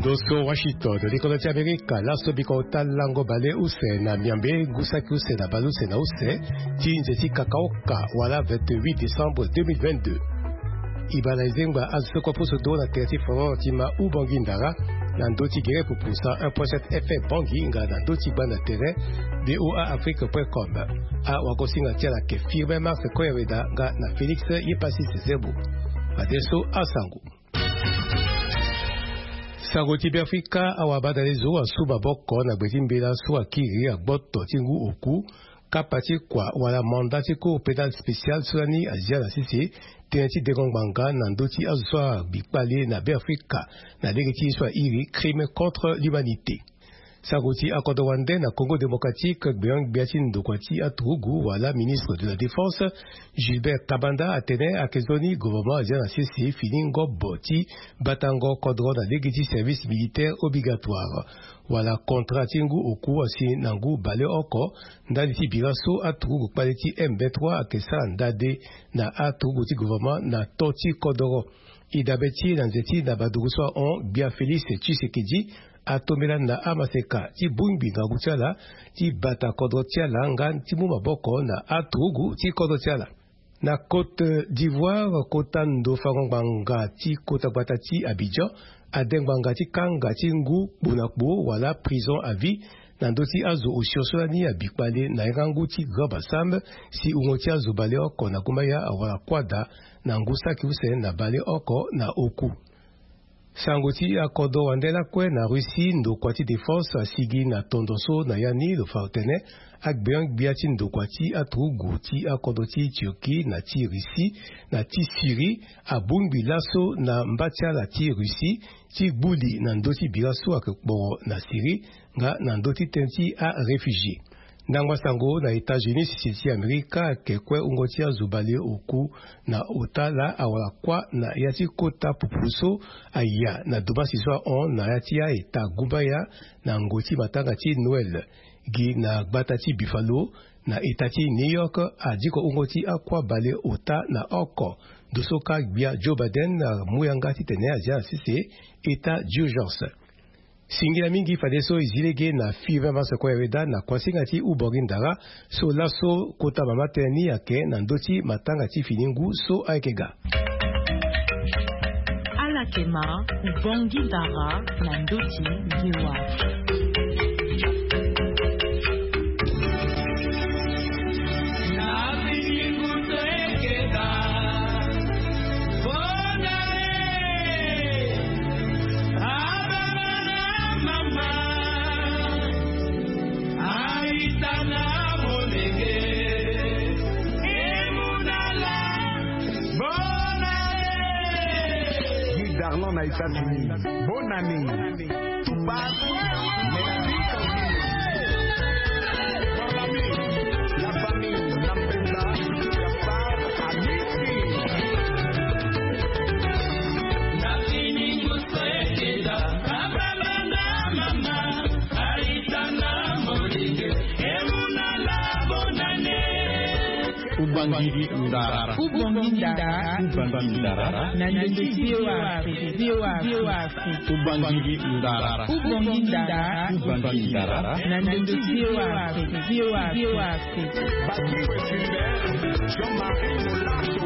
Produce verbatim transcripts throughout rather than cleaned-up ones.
Doso Washington, de l'école d'Amérique, la sobikota lango bale use na miambe gusaki use na baluse na use tinzeti kakaoka wala vingt-huit décembre deux mille vingt-deux. Ibala izengba azsoko puso do na terti foro tima ubangi ndara na ndoti gere pupusa un point sept F M bangi nga na ndoti bana terrain D O A Afrique point com. A wakosinga tia la ke firme mars koyaweda nga na Felix yepasi sezebo. Adesso asangu. Sangoti Afrika awabada lezo asuba boko na betimbela suwa kiri agboto tingu oku kapati kwa wala mandati ko pédale spécial sulani Asia la sisi teneti degongbanga na ndoti azwa bikpale na Afrika na legiti swa iri crime contre l'humanité. Sangoti akodowande na Congo démocratique Biang Biatin Dokwati Atugu wala ministre de la défense Gilbert Kabanda atene akezoni gouvernement Asia na sisi finingo boti batango kodro na legiti service militaire obligatoire. Wala contrat tingu oku asi nangu bale oko ndaliti biraso atugu paleti M vingt-trois akesa ndade na atugu ti gouvernement na toti kodoro. Idabeti na nzeti na baduguswa on Bia Félix Tshisekedi atomela na amaseka ti bungbi nga gutiala ti bata kodro tiala nga ti mu maboko na atugu ti kodro tiala. Na Côte d'Ivoire kotando farongbanga ti kota bata ti Abidjan adengbanga ti kanga ti ngu bonakbo wala prison à vie na ndoti azo osiosolani abikpale na erangu ti Grabasam si ungoti azo bale oko na kumaya awala kwada na ngusaki use na bale oko na oku. Sangoti akodo wandela kwe na Russie ndo kwati défense asigi na tondoso na yani lo fautene ak beang biati ndo kwati atrugu ti akodo ti Turquie na ti Russie na ti Syrie abungbi laso na mbatia la ti Russie ti buli na ndoti bilaso akbo na Syrie nga na ndoti tenti a réfugié. Nangwa sango na États-Unis sisi Amerika kekwe ungoti azubale oku na otala awala kwa na yati kota pupuso aya na doba siswa on na yati ya eta gubaya na ngoti matanga ti Noël gi na batati Buffalo na etati New York adiko ungoti akwa bale ota na oko dosoka bia Joe Biden na muyanga ti tene aja sisi eta d'urgence. Singila mingi fadeso izilege na five mars koyaweda na kwasingati ubogindara so laso kota mamateni yake na ndoti matanga ti finingu so aikega. Alakema ubongindara na ndoti biwa. Darlon à États-Unis. Bonne année. Tout passe. La famille Nampenda, la part à Missi. Nafini Moussekeda, Abalana Mama, Aitana Molige, Emuna la bonne année. Ubangiri Ndara. Ubangindara. Ubangindara. Nandende biwa biwa biwa. Ubangiri Ndara. Ubangindara. Ubangindara. Nandende biwa biwa biwa. Patrick Gilbert, Jean-Marie Molato.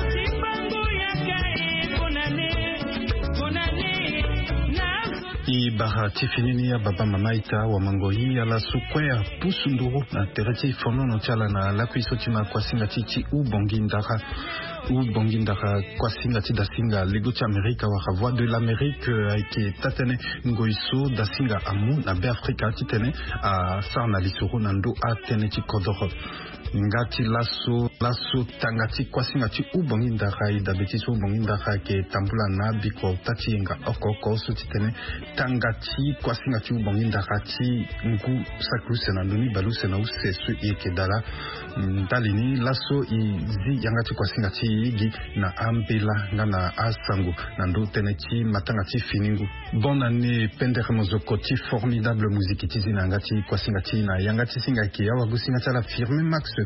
Ibara tifinini ya baba mamaita wa mangoi ala sukwea pusunduru na tereti fono no chala na lakuiso tima kwa singa titi u bongindara u bongindara kwa singa ti da singa lego ti Amerika wa voix de l'Amérique aike tatene ngoiso da singa amu na be Afrika titene a sarna lisuru na ndo atene ti kodoro ngati laso laso tangati kwa singa ti u bongindara ida beti so bongindara ke tambula na biko tatinga okoko so titene tangati kwa singa ti u bongindara ti ngu sakruse na nduni baluse na usesu ekedala ndalini laso izi yangati kwa singa ti igi na ambela ngana asangu na ndo tene ti matanga ti finingu. Bonne année pendere mozoko ti formidable musique ti zinangati kwa singa ti na yangati singa ki awa gusinga ti ala firme max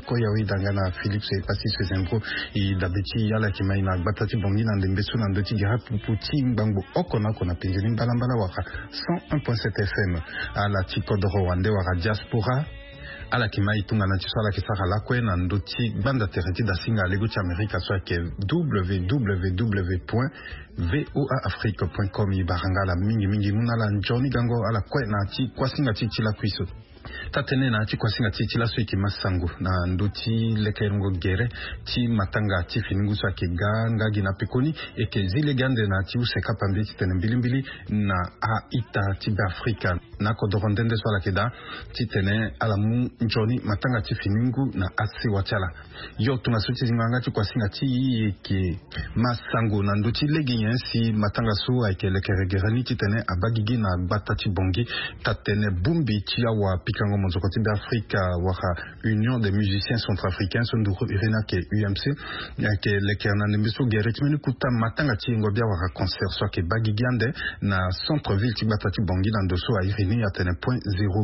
koyawi dangana Philippe se pasi se zembro i dabeti yala kimai na batati bongi na ndembesu na ndoti gira puputi mbango okona kona pinjeli mbalambala waka cent un point sept F M ala chikodoro wande waka diaspora ala kimai tunga na chisala kisaka lakwe na ndoti banda tereti da singa lego cha Amerika so ke w w w point voa afrique point com ibaranga la mingi mingi munala njoni gango ala kwe na chi kwasinga chi chila kwiso tatene na chi kwasinga chi chila so ki masangu na ndoti lekerongo gere chi matanga chi finingu so ke ganga gina pekoni e ke zile gande na chi useka pambe chi tene mbili mbili na a ita chi Afrika na kodorondende so la keda chi tene ala mu njoni matanga chi finingu na asi wachala yo tunga so chi zinganga chi kwasinga chi ke masangu na ndoti leginyen si matanga so ake lekeregerani chi tene abagigi na bata chi bongi tatene bumbi chi awa pikango monzokoti d'Afrique waka Union des musiciens centrafricains sonduro irena ke U M C ke lekerna nembiso gerek menu kuta matanga chi ngobia waka concert so ke bagigande na centre ville chi bata chi bongi na ndoso a irene atene point zéro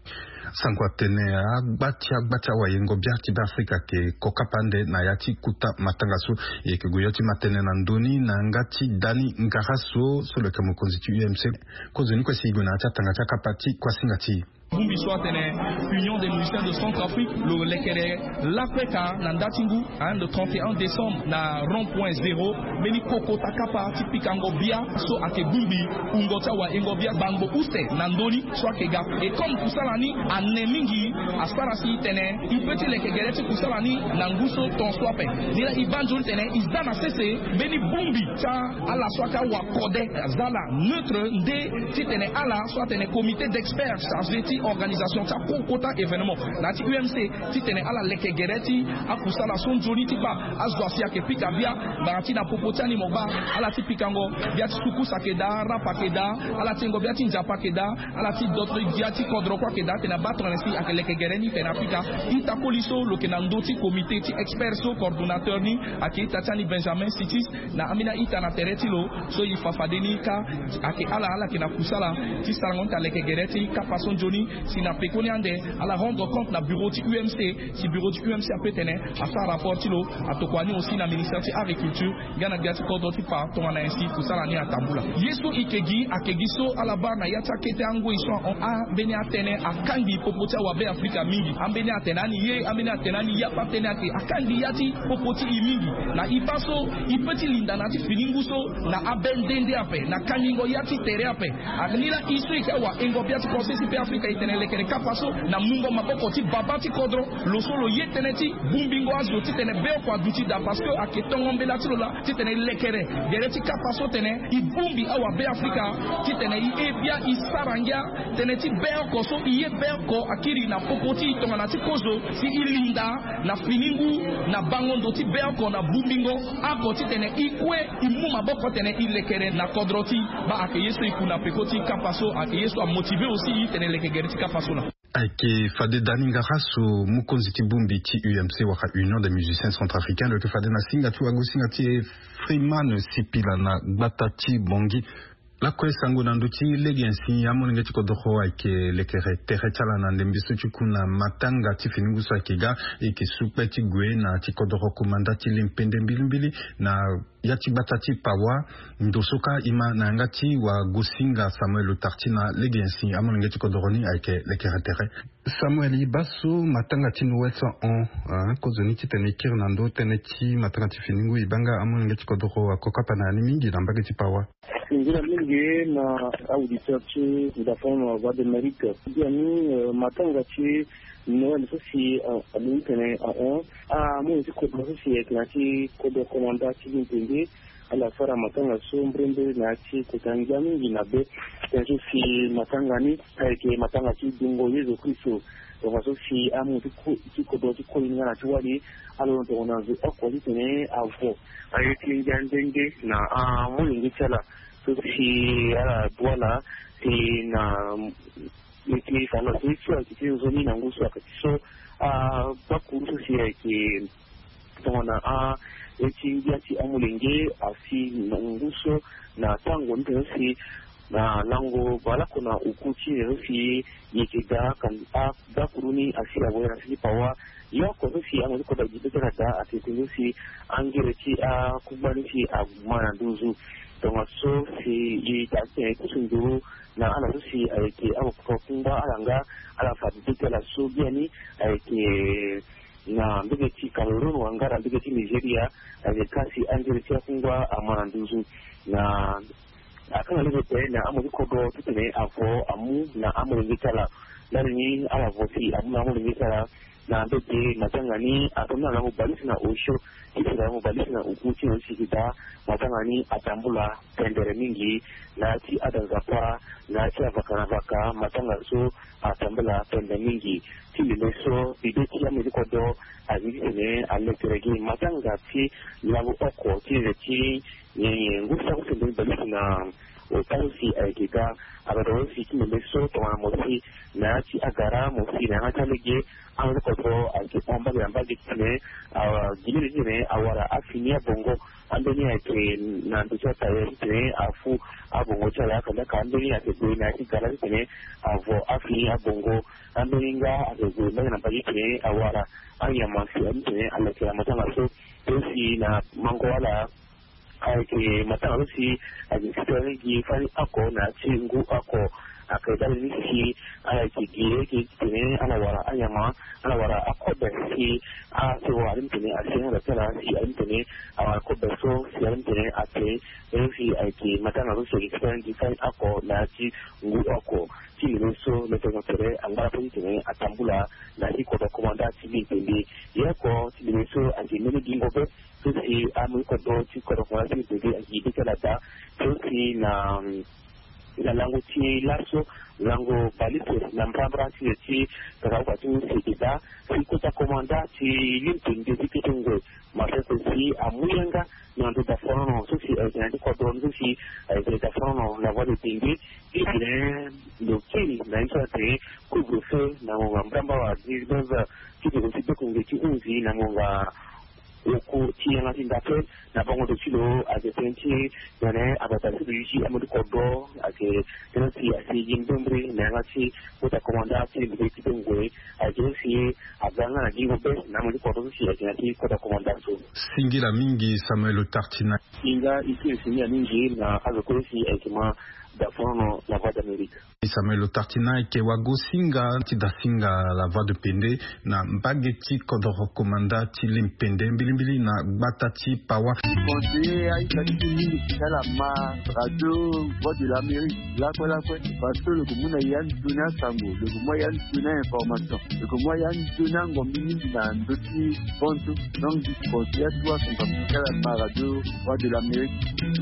sangwa tene agbatia agbatia wa yengo biati d'Afrique ke kokapande na yati kuta matanga so e ke goyoti matene na ndoni na ngati dani ngaraso so le kamo constitue U M C kozoni kwa sigona acha tanga cha kapati kwa singati Bumbi soit Union des musiciens de Centrafrique, le lekere l'Africa Nandatingu, hein, le trente et un décembre, na rond-point zéro, meni koko takapa tipikango bia, so ake bumbi, ungota wa ingobia bango uste, nandoni, soit ke gap. Et comme kusalani, anemingi, asparasi tene, il peut le kegereti kusalani, nanguso ton swape. Nila ibanjol tene, isdana sese, meni bumbi, cha, ala swaka wa kode, zala, neutre, nde, ti tene ala, soit tene comité d'experts, chargé ti organisation ta kokota événement nati U M C ti tene ala leke gereti akusala son joli ti ba azwasi ake pika bia barati na popotani moba ala ti pikango bia ti suku sakeda rapa keda ala tingo bia ti njapa keda ala ti d'autres bia ti kodro kwa keda tena battre nesi ake leke gereni tena pika ita poliso lo kena ndoti comité ti expert so coordonnateur ni ake ita tani Benjamin Sitis na amina ita na tereti lo so yi fafadeni ka ake ala ala kena kusala ti sarangon ta leke gereti kapason joni si na pekoni ande ala rendre compte na bureau du U M C si bureau du U M C a petene a sa rapport tilo a tokwani aussi na ministère de agriculture gana biati kodo ti pa to na ainsi pour ça la ni atambula yesu ikegi akegiso ala bar na yata kete ango iso on a beni atene akangi popoti wa be Afrika mingi ambeni atenani ye ambeni atenani ya patene ake akangi yati popoti mingi na ipaso ipeti linda na ti fininguso na abendende ape na kaningo yati tere ape agnila iso ikawa engo biati processus pe Afrika tenele kene kapaso na mungo maboko ti babati kodro lo solo yeteneti bumbingo azo ti tene beo kwa duti da parce que aketongo mbela ti lola ti tene lekere gereti kapaso tene i bumbi awa be Afrika ti tene i ebia i sarangia tene ti beo koso i ye beo ko akiri na popoti tonga na ti kozo si ilinda na finingu na bangondo ti beo ko na bumbingo ako ti tene i kwe i mu maboko tene i lekere na kodro ti ba ake yeso ikuna pekoti kapaso ake yeso a motiver aussi tene lekere Ake fade daninga raso mukonzi tibumbi ti U M C waka Union des musiciens centrafricains le que fade na singa tu ago singa ti Freeman sipila na batati bongi la kwe sango na nduti legi ensi ya moninga ti kodoko ake lekere tere chala na ndembiso ti kuna matanga ti finingu so ake ga eke supe ti gwe na ti kodoko kumanda ti limpende mbili mbili na yati batati pawa ndosoka ima na ngati wa gosinga Samuel Lutarti na legi ensi amon ngati kodoroni ake lekere tere Samuel Ibaso matanga ti nuwesa on hein kozoni ti tene kir na ndo tene ti matanga ti finingu ibanga amon ngati kodoro akoka na mingi na mbagi ti pawa Ngira mingi na auditeur ti Vodafone Voix d'Amérique yani matanga ti Noël aussi à l'interne à un à mon petit coup de aussi avec la ti code commandant qui vient à la fara matanga sombre na ti kutanga mingi na be penso si matanga ni avec matanga ti dungo yezo Kristo donc aussi à mon petit coup qui code ti kolinga na ti wali alors on a vu quoi tene avo avec l'ingandenge na a mon ngitala so si ala douala et na qui ça n'a pas soit qui est zone na nguso so a ba kuruso si qui tona a eti yati amulenge asi na nguso na tango ndio si na nango bala kuna ukuchi rufi yikiga kan a da kuruni asira wera si pawa yoko rufi amu ko da jibeta da atitindusi angireci a kubani si a mana duzu don so si yi ta ke kusunduru na ala rufi ayake amu ko kunga alanga ala fadita la sobiani ayake na mbegeti Cameroon wangara mbegeti Nigeria ayekasi angireci kungwa amana duzu na akan lebe pe na amu ko do tutene afo amu na amu ngitala lani ala vosi amu amu ngitala na mbeke matangani atona na mubalisi na osho kisira mubalisi na ukuti na shikita matangani atambula tendere mingi na ti adazapa na ti avakana vaka matanga so atambula tendere mingi tili leso bideti ya mediko do azikene aleteregi matanga ti lagu oko ti ti ni ngusa kusende balisi na otansi aikika abadosi ti leso to amosi na ti agara mosi na hatalege an ko ake pamba gamba gitne awa gili ne awara afinia bongo andoni ake na ndocha tawe ne afu abongo chala kanda kandoni ake na ti gara ne avo afinia bongo andoni nga ake na na bagitne awara anya masi ne alake matanga so tosi na mango wala ake matanga si ake sitani gi fani ako na chingu ako akaida nisi ala kigire kitene ala wara anyama ala wara akobe si a so alimtene asiya la tala si alimtene awara kobe so si alimtene ate enfi aiki matana ruso kitene fine ako na ti ngu ako ti ruso le tonotere anga tene atambula na hiko do komanda ti bindi yako ti ruso angi mene gingobe so si amu ko do ti ko do komanda ti bindi angi dikala da so si na la lango ti laso lango balito na mpambra ti ti ka kwa ti sikita sikuta komanda ti limping de tikitungwe mafeko si amuyenga na ndo da fono so si e ndi ko don so si e da fono la voie de tingi e bien do kiri na intrate ku grufe na ngamba wa dizbeza ti ko si ko ngi unzi na ngamba oku ti yana tinda pe na bongo do chilo age tenti yana abata suluji amudi kodo age tenti asi jindumbre na ngati kota komanda ti bi kitungwe age si aganga na gibo be na amudi kodo si age ngati kota komanda so singila mingi Samuel Tartina inga isi singa mingi na azoko si age ma da fono la voix d'Amérique. Samuel Tartina ke wago singa ti da singa la voix de Pende na mbageti kodoro komanda ti limpende mbilimbili na batati pawa conseiller a itani kala ma radio voix de l'Amérique la quoi la quoi parce que le commun yan dona sango le commun yan dona information le commun yan dona ngomini na ndoti ponto donc du conseiller toi son kala ma radio voix de l'Amérique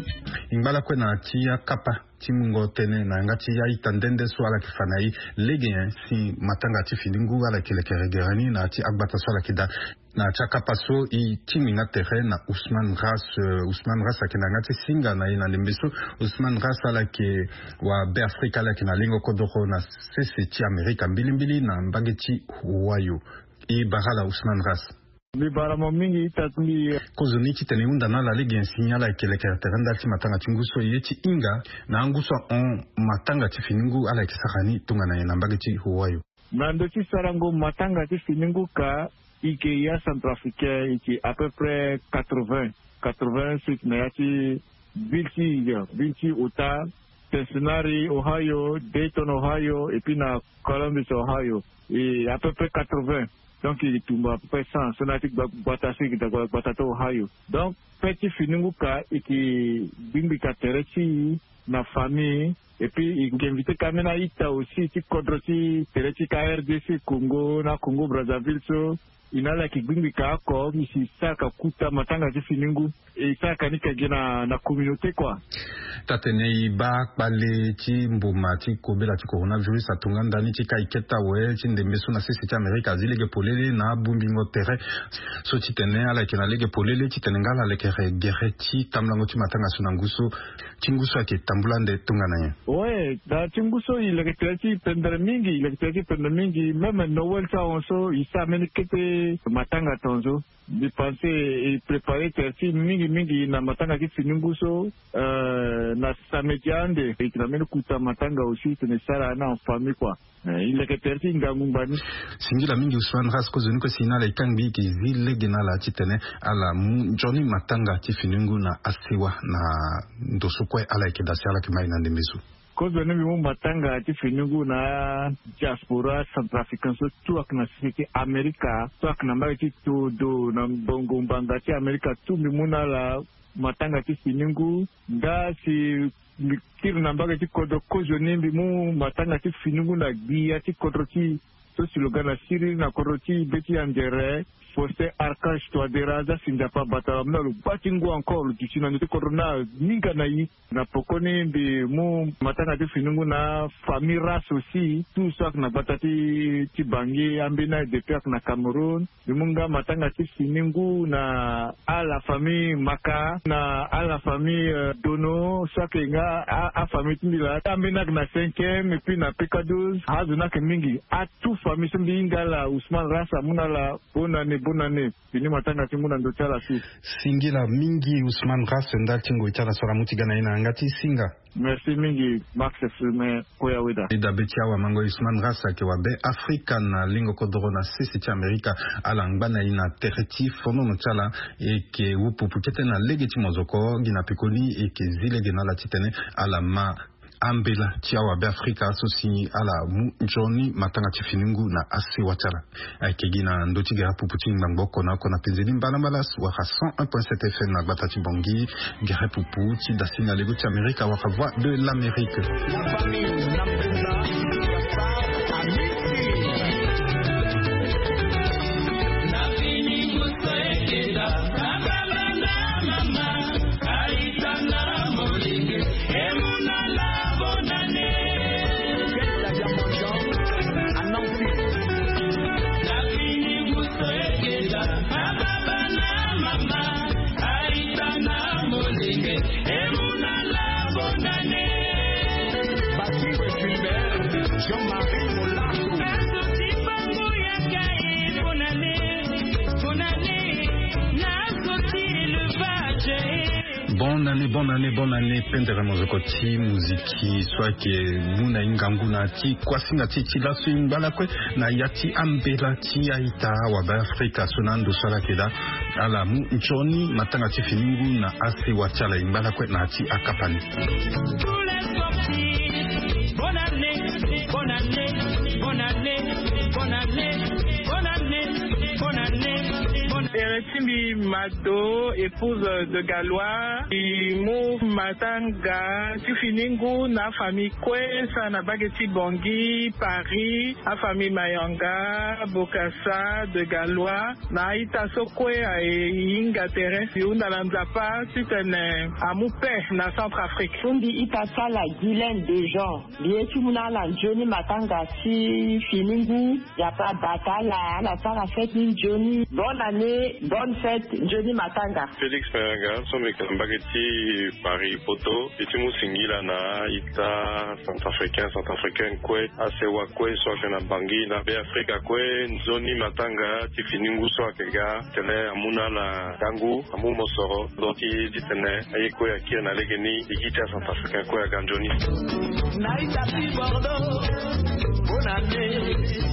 imbala kwa na ti kapa timungo tene na ngati ya itandende so ala kifanai lege si matanga ti filingu ala kilekeregerani na ti agbata so ala kida na chaka paso i timinga terrain na Ousmane Ras uh, Ousmane Ras akina ngati singa na ina lembeso Ousmane Ras ala ke wa be Afrika la kina lingo kodoro na sese ti Amerika mbilimbili na mbageti wayo i barala Ousmane Ras mi baramo mingi tatmi kozoni ti tene unda na la lege signala ke le terenda ti matanga tinguso yeti inga na nguso on matanga ti finingu ala ki sakani tunga na na mbageti huwayo na ndo ti sarango matanga ti finingu ka ike ya centrafricain ike à peu près quatre-vingts quatre-vingt-six na yati Vilti Vilti Utah Cincinnati Ohio Dayton Ohio et puis na Columbus Ohio et à peu près quatre-vingts. Donc il est tout à peu près cent sonatique batasi kita batato Ohio. Donc petit finingu ka iki bimbika tereti na famille et puis il invite kamena ita aussi ti kodroti tereti ka R D C Congo na Congo Brazzaville so inala kibimbika ko misi saka kuta matanga ti finingu e saka nika gena na communauté quoi. Tatene ba bale ti mbuma ti kobela ti coronavirus atunga ndani ti kaiketa we ti ndembeso na sisi ti Amerika zilege polele na bumbingo terre so ti tene ala kena lege polele ti tene ngala lekere gere ti tamlango ti matanga suna nguso ti nguso ake tambulande tunga na ye. Ouais, da ti nguso ilege ti pendere mingi ilege ti pendere mingi même Noël sa onso isa menikete matanga tonzo di penser et préparer terti mingi mingi na matanga ki fininguso euh na samediande ikinameni kuta matanga aussi tunesala na en famille quoi. Il est pertinent ngamumbani. Singila mingi Ousmane Ras ko zoni ko sinala ikangi ki zile genala titene ala Johnny Matanga tifinungu na asiwa na ndosukwe ala ikidasiala kimaina ndemezu. Kozo nemi mu matanga tifinungu na diaspora centrafricain so tu akna siki Amerika tu akna mbaki tu do na bongo mbanga ti Amerika tu mimuna la matanga tifinungu nda si kiri nambaka ti kodro kozo nembi mu matanga ti finungu na gia ti kodro ti so siloga na siri na kodro ti beti andere Foster Archange Toadera za Sindapa Batala mnalu batingu encore du china nite corona ninga na yi na pokoni mbi mu matanga ti finungu na famille race aussi tout ça na batati ti bangi ambina depuis na Cameroun munga matanga ti finungu na à la famille Maka na à la famille uh, Dono ça que nga à, à famille tindila ambina na cinquième et puis na P K douze hazuna ke mingi à tout famille mbinga la Ousmane Rasa muna la bonane bonne année. Fini matanga timuna ndo chala tu. Singila mingi Ousmane Ras ndal tingo itala sora mutigana ina ngati singa. Merci mingi Max Fume koya weda. Ida betia wa mango Ousmane Ras ke wa be Africa na lingo kodoro na sisi ti Amerika ala ngana ina tereti fono no chala e ke wupu pukete na legeti mozoko gina pikoli e ke zile gena la titene ala ma ambela tiawa be Afrika sosi ala mu Johnny Matanga tifinungu na ase watala aikegina ndoti gara puputi mbangoko na kona pezeli mbala malas wa cent un point sept F M na batati bongi gara pupu ti dasina lego ti Amerika wa voix de l'Amérique. La famille Nambela Bonne année, bonne année, bonne année. Pendere mozokoti muziki swake muna ingangu na ti kwasinga ti ti la swingala kwe na yati ambela ti aita wa ba Afrika sunando sala keda ala mu Johnny Matanga ti finungu na ase wachala imbala kwe na ti akapani. Bonne année, bonne année, bonne année, bonne année, bonne année, bonne année. Eretimbi Mado, épouse de Galois, Imo Matanga, Tifiningu, na famille Kwe, na Bageti Bongi, Paris, na famille Mayanga, Bokassa, de Galois, na Itaso Kwe, Inga Terence, Yuna Lanzapa, Tutene, Amoupe, na Centrafrique. Fundi Itasa la Guylaine de Jean, Biétumuna la Johnny Matanga, si Finingu, Yapa Batala, la Sara Fête Johnny, bonne année. Bonne fête, Johnny Matanga. Félix Mayanga, sommes Mbageti Paris Poto, Itimu Singila na Ita Centrafricain, Centrafricain Kwe, Asewa Kwe, soit na Bangi, na Be Afrika Kwe, Johnny Matanga, Tifiningu soit Kega, Tene Amuna la Gangu, Amu Mosoro, Doti Ditene, Ayekwe Akia na Legeni, Igita Centrafricain Kwe Aganjoni. Naïta Bordeaux, bonne année.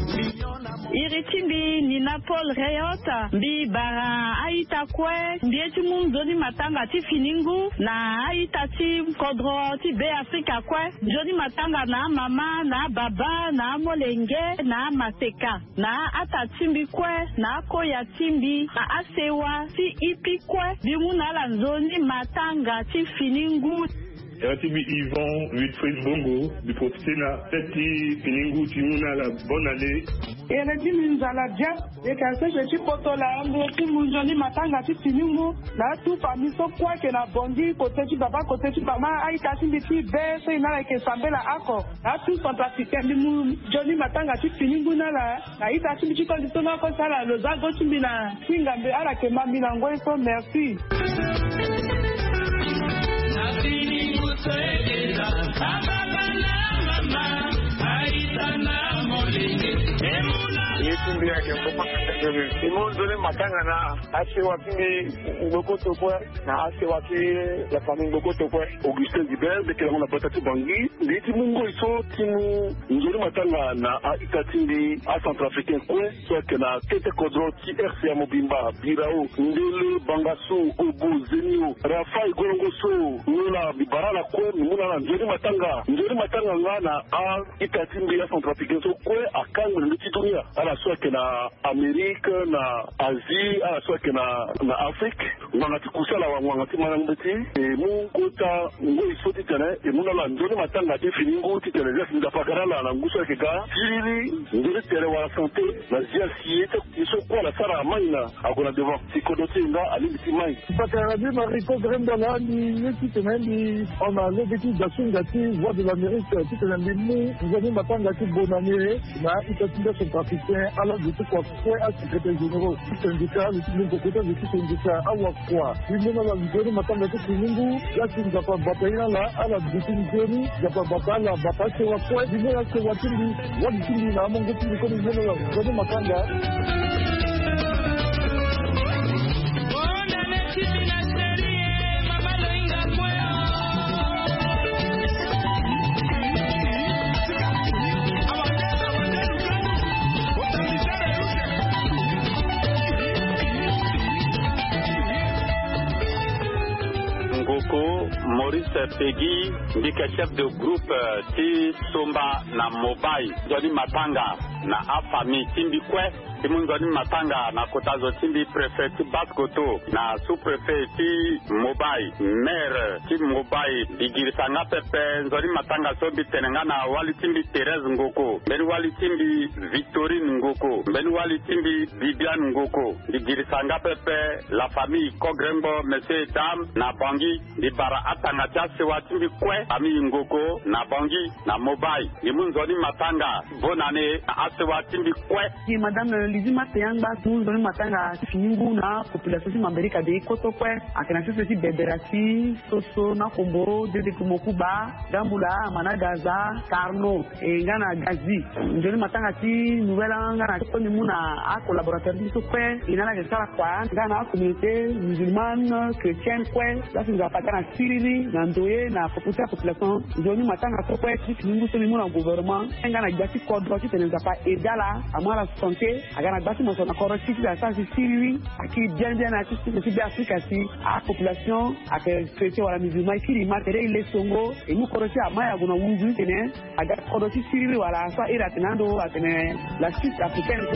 Iritimbi Nina Paul Reyota Bi Bara Aita Kwe Mbieti Johnny Matanga ti Finingu na Aita ti Kodro ti Be Afrika Kwe Johnny Matanga na mama na baba na molenge na mateka na ata timbi kwe na koya timbi na asewa ti ipi kwe bimuna la Johnny Matanga ti Finingu. Ratibi Yvon, Wilfried Bongo, du Potina, Teti, Piningu, Timuna, la bonne année. Et le Dimin Zaladia, et qu'à ce que tu peux la André, Moujoni, Matanga, Tiningu, la tout famille, so quoi que la bondi, côté du baba, côté du baba, Aïkati, des petits baies, c'est une avec Sambela Akko, la tout fantastique, Johnny Matanga, Tiningu, la, Aïkati, du conditionnement comme ça, le Zago, Timina, Singambe, à la Kemamina, merci. Yetumbi yake ngoma imo zone matanga na ase wapi ngoko tokwa na ase wapi la famille ngoko tokwa Augustin Gilbert de kela na batatu bangi nditi mungo iso timu njeri matanga na itatindi a Centrafricain kwe so que na tete kodro ti R C A Mobimba Birao Ndele Bangaso Obo Zenio Rafael Gorongoso nuna bibarala kwe muna na njeri matanga njeri matanga ngana a itatindi a Centrafricain so kwe akanga nditi dunia ala so que na Amerique na Asie ala so que na na Afrique ngati kusala wa ngati manangati e mu kota ngo isoti tene e muna la njeri matanga ti finingo ti tene ya sinda pakarala na nguso ke ga siriri ndiri tere wa santé la zia siete iso kwa la sara maina agona devant sikodote nga alimiti mai pakara bi mariko grenda la ni yeki tene ni on a l'objectif d'assurer voix de l'Amérique ti tene ni mu ngani matanga ti bonane na itatinda Centrafricain ala du kwa kwa a secrétaire général syndicat ni ko kota ni syndicat awa kwa ni mona la ngoni matanga ti ningu ya singa pa bataina la ala bitingeni ya pa batala batase wa kwa ni mona se watindi watindi na mongo ti ko ni mona la ngoni matanga Maurice Peggy, ndika chef de groupe ti Somba na Mobai, Johnny Matanga na a famille Timbi Kwe, Timunzoni Matanga na Kotazo Timbi préfet ti Baskoto na sous-préfet ti Mobai, maire ti Mobai, Bigirisanga Pepe, Nzoni Matanga Sobi Tenenga na Wali Timbi Thérèse Ngoko, Mbeni Wali Timbi Victorine Ngoko, Mbeni Wali Timbi Bibiane Ngoko, Bigirisanga Pepe, la famille Kogrembo, Monsieur et Dame, na Bangi, Dibara Atanga Sewa Timbi Kwe, famille Ngoko, na Bangi, na Mobai, Timunzoni Matanga, bonne année, na Sewa Timbi Kwe. Madame Lizima Teyanga, Timunzoni Matanga, Finingu na population si Mamberika de Koto Kwe, akenasi sisi Bederasi, Soso, na Kombo, Dede Kumokuba, Gambula, Managaza, Karno, et Ngana Gazi. Njoni Matanga ti nouvelle ngana koni muna a collaborateur di Kwe, inana gesala kwa, ngana communauté musulmane, chrétienne Kwe, la singa patana Siriri, na Ndoye, na population population, Njoni Matanga Kwe, ti Finingu so muna gouvernement, ngana gasi kodro ti teneza pa edala, amara la santé, agana gasi mo sona korosi ti la santé Siriri, aki bien bien ati ti ti Afrika si a population a que chrétien wala musulman ki ma tere ile songo e mu korosi amaya guna wunju tene aga korosi Siriri wala sa ira tenando atene la suite africaine.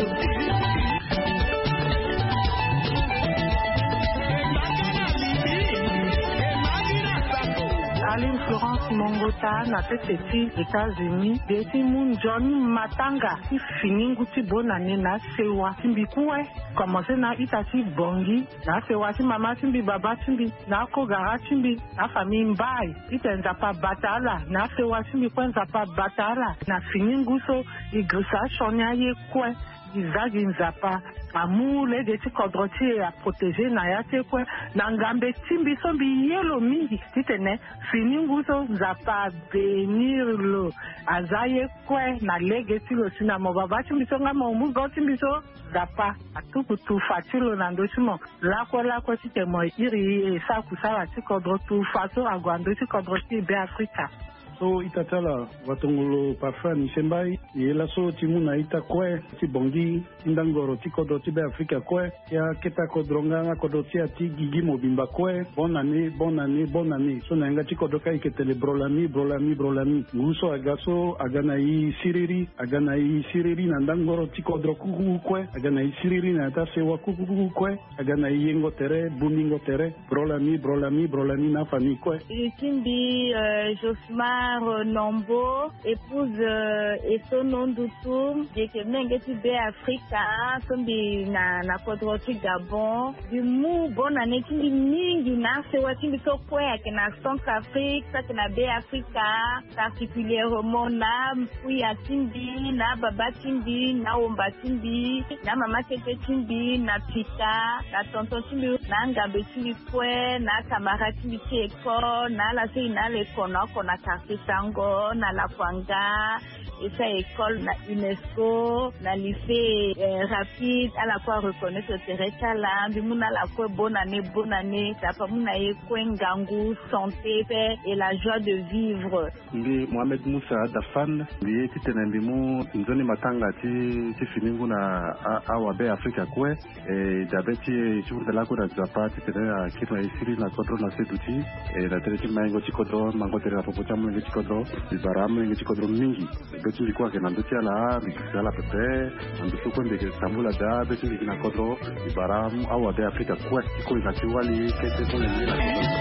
Aline Florence Mongota na petiti États-Unis deti mun Johnny Matanga ti finingu ti bonane na sewa timbi kuwe commencé na itati bongi na sewa ti mama timbi baba timbi na kogara timbi na famille mbai itenza pa batala na sewa timbi kwenza pa batala na finingu so igrisa shonya ye kwe izagi nzapa amule de ti kodroti a protéger na ya te kwe na ngambe timbi sombi yelo mingi titene finingu so nzapa benir lo azaye kwe na lege ti lo sina mo baba timbi so ngama omu go timbi so zapa atuku tu fatilo na ndochimo la kwe la kwe tite mo iri e sa kusala ti kodrotu fato agwando ti kodroti be Afrika. So itatala watongolo parfum sembai yela so timuna ita kwe ti bongi indangoro ti kodo ti be Afrika kwe ya keta kodronga kodo ti ati gigi mobimba kwe bonne année bonne année bonne année so nanga ti kodo kai ketele brolami brolami brolami nguso agaso agana yi siriri agana yi siriri na ndangoro ti kodro kuku kwe agana yi siriri na ta sewa kuku kwe agana yi yengo tere bumingo tere brolami brolami brolami na fami kwe Kimbi euh, Josma Nombo, épouse euh, Esono Ndutu, qui Mengeti Be Africa, Sombi na na Kodroti Gabon, du mou bonne année qui mingi na se wati so kwe ke na Centrafrique, ça que na Be Africa, particulièrement na Mpuya Timbi, na Baba Timbi, na Omba Timbi, na Mama Tete Timbi, na Pita, na Tonton Timbi, na Ngambe Timbi kwe, na Kamara Timbi Eko, na la se na le kono kona quartier Sango na la Kwanga esa école na UNESCO na lycée euh, rapide à la fois reconnaître tereta la bimuna la quoi bonne année bonne année ça pas muna e kwengangu santé paix et la joie de vivre. Ndi Mohamed Moussa Dafan ndi titene ndimu nzoni matanga ti ti finingu na awa be Afrika kwe e dabeti churu de la ko da zapa titene a kitwa isiri na kodro na seduti e na tere mango chikodro mango tere na popocha mungi chikodro ibaramu ngi chikodro mingi betu likuwa ke nanduti ala bikisala pepe nanduti ko ndege tambula da betu likina kodro ibaramu awa be Afrika kwe ko inatiwali kete ko ni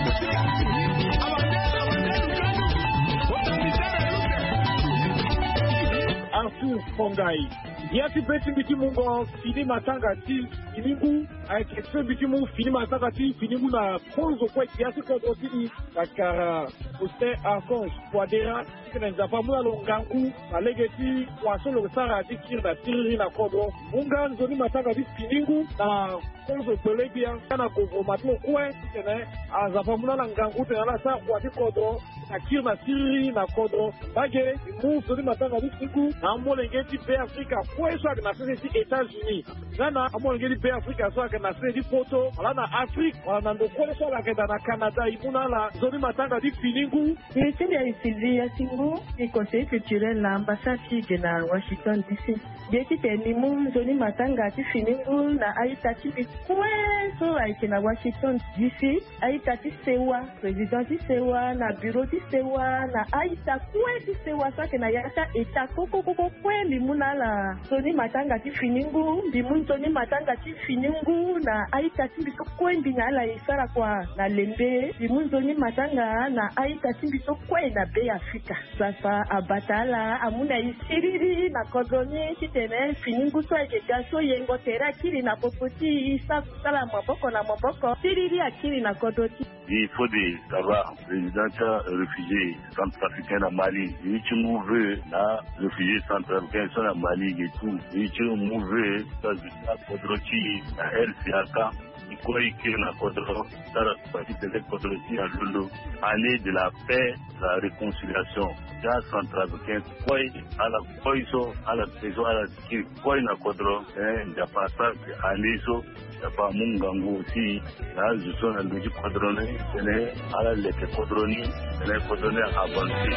Arthur Fongai. Yati beti biti mungo fini matanga ti finingu aikese biti mungo fini matanga ti finingu na konzo kwa yati kodro tini kakara uste arkonj kwadera kena nzapa muna longangu alegeti wasolo sara ti kirda tiri na kodro munga nzoni matanga ti finingu na konzo belebia kana kovo matlo kwe kena azapa muna longangu tena la sa kwati kodro na kirda tiri na kodro bage mu nzoni matanga ti finingu na molengeti be Afrika kwa so na sisi États-Unis nana amongeli be Afrika so na sisi photo ala na Afrique ala na ndokole so la kenda na Canada ibuna la zoni matanga di finingu Ministère ya Sylvia Singo et conseil culturel na ambassade de Washington D C Beti tenimu zoni matanga di finingu na aitati kwa so aike na Washington D C aitati sewa président di sewa na bureau di sewa na aita kwa di sewa so na yata eta koko koko kwa limuna la zoni matanga ti finingu bimuntu ni matanga ti finingu na aita ti biso kwendi na la isara kwa na lembe bimuntu ni matanga na aita ti biso kwe na be Afrika sasa abatala amuna isiriri na kodoni titene finingu so eke gaso yengo tera kiri na popoti isa sala maboko na maboko siriri akiri na kodoti. Il faut des savoir président réfugié centrafricain à Mali ni tu mouve na réfugié centrafricain sur la Mali et tout ni tu mouve ça c'est kodroti na R C A K quoi écrire la kodro ça la partie de la kodroti à Lolo année de la paix la réconciliation dans centrafricain quoi à la poiso à la saison à la qui quoi na kodro eh il y a pas ça année so il y a pas mungango aussi là je suis dans le kodrone c'est à la leke kodroni c'est kodrone avancé.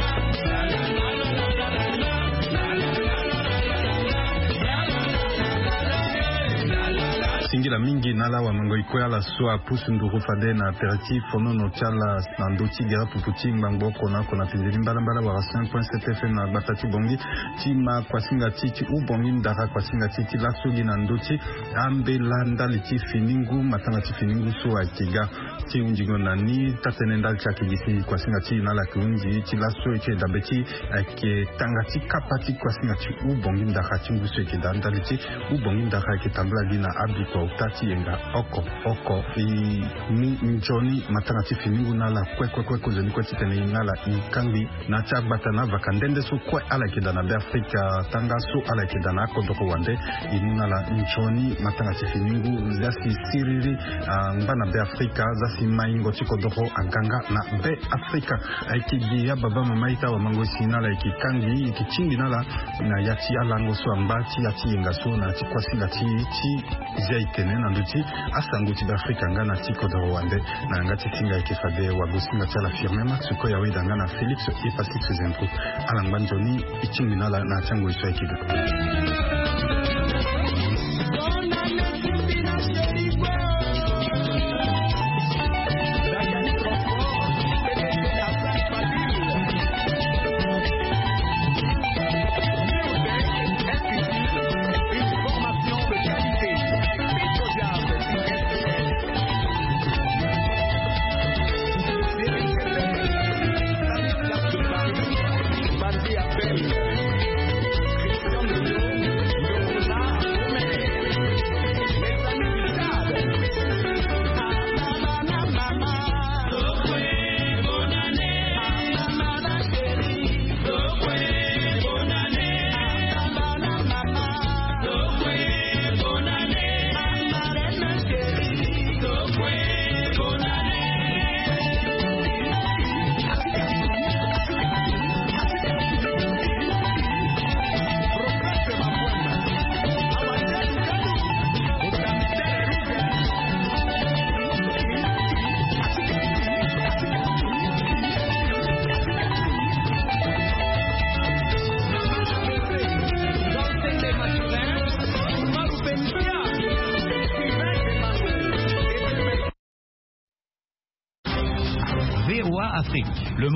Singila mingi nala wa mango ikoya la soa pusu nduru fade na aperitif fono no chala na ndoti gara puputi ngbango kona kona pinzeli mbala mbala wa cinq point sept F M na batati bongi tima kwa singa titi u bongi ndara kwa singa titi la sogi na ndoti ambe landa liti finingu matanga ti finingu so akiga ti unjigo nani tatene ndal chaki gisi kwa singa ti nala kiunji ti la so eke dabeti ake tangati kapati kwa singa ti u bongi ndara ti nguso eke dandaliti u bongi ndara eke tambla gina abiko utati yenga oko oko i mu njoni matanga ti finingu nala kwe kwe kwe kuzeni kwe titene nala ikangi na chagbata na vakandende so kwe ala kidana be Afrika tanga so ala kidana kodoko wande inuna la njoni matanga ti finingu zasi siriri mbana be Afrika zasi maingo ti kodoko aganga na be Afrika aiki ya baba mama ita wa mango sinala iki kangi iki chingi nala na yati alango so ambati yati yenga so na ti kwasi la ti ti zai tene na nduti asango ti Afrika ngana ti kodoro wande na ngati singa ikifade wa gusinga chala firme matsuko ya wida ngana Felix ipasi tuzentru alangbanjoni ichingi nala na chango iswa ikido.